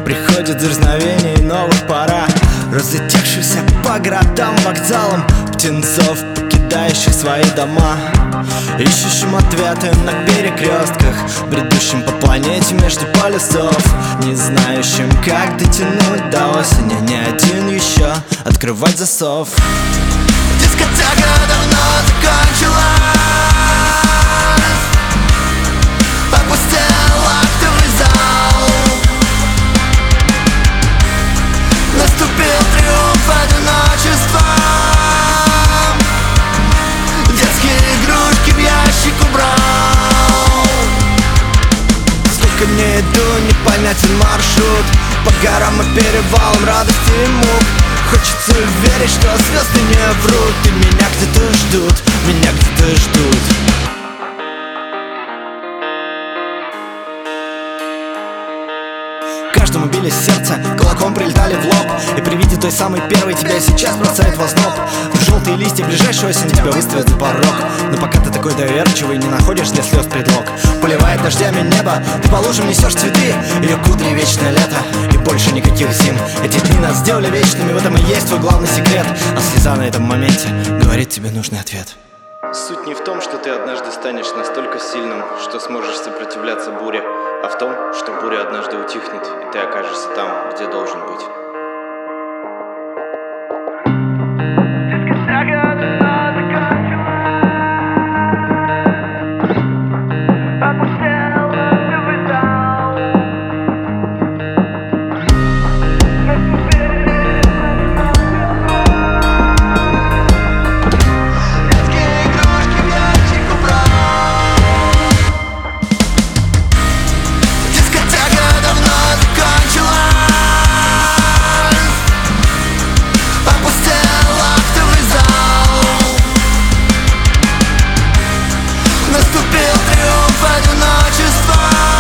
Приходит дерзновение новых пора, разлетевшихся по городам, вокзалам, птенцов, покидающих свои дома, ищущим ответы на перекрестках, бредущим по планете между полюсов, не знающим, как дотянуть до осени, ни один еще открывать засов. Дискотека давно закончилась, опустел актовый зал, наступил триумф одиночества. Детские игрушки в ящик убрал. Сколько не иду, непонятен маршрут, по горам и перевалам радости и мук. Хочется верить, что звезды не врут, и меня где-то ждут, меня где-то ждут. Каждому били сердце, кулаком прилетали в лоб, и при виде той самой первой тебя сейчас бросает в озноб. Желтые листья ближайшей осени тебя выставят за порог, но пока ты такой доверчивый, не находишь для слез предлог. Поливает дождями небо, ты по лужам несешь цветы, ее кудри вечное лето и больше никаких зим. Эти дни нас сделали вечными, в этом и есть твой главный секрет, а слеза на этом моменте говорит тебе нужный ответ. Суть не в том, что ты однажды станешь настолько сильным, что сможешь сопротивляться буре, а в том, что буря однажды утихнет, и ты окажешься там, где должен быть. Наступил триумф одиночества.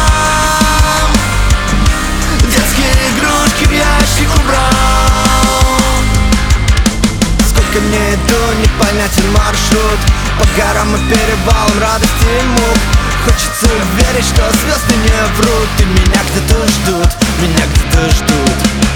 Детские игрушки в ящик убрал. Сколько не иду, непонятен маршрут, по горам и перевалам радости и мук. Хочется верить, что звезды не врут, и меня где-то ждут, меня где-то ждут.